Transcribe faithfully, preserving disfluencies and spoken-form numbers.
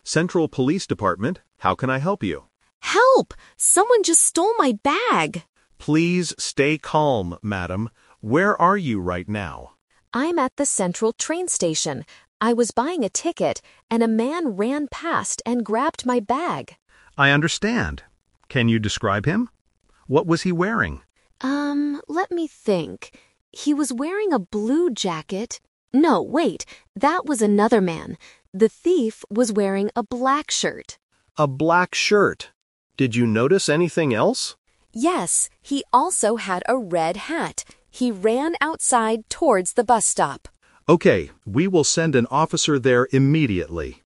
Central Police Department, how can I help you? Help! Someone just stole my bag. Please stay calm, madam. Where are you right now? I'm at the Central train station. I was buying a ticket, and a man ran past and grabbed my bag. I understand. Can you describe him? What was he wearing? Um, let me think. He was wearing a blue jacket. No, wait, that was another man. The thief was wearing a black shirt. A black shirt. Did you notice anything else? Yes, he also had a red hat. He ran outside towards the bus stop. Okay, we will send an officer there immediately.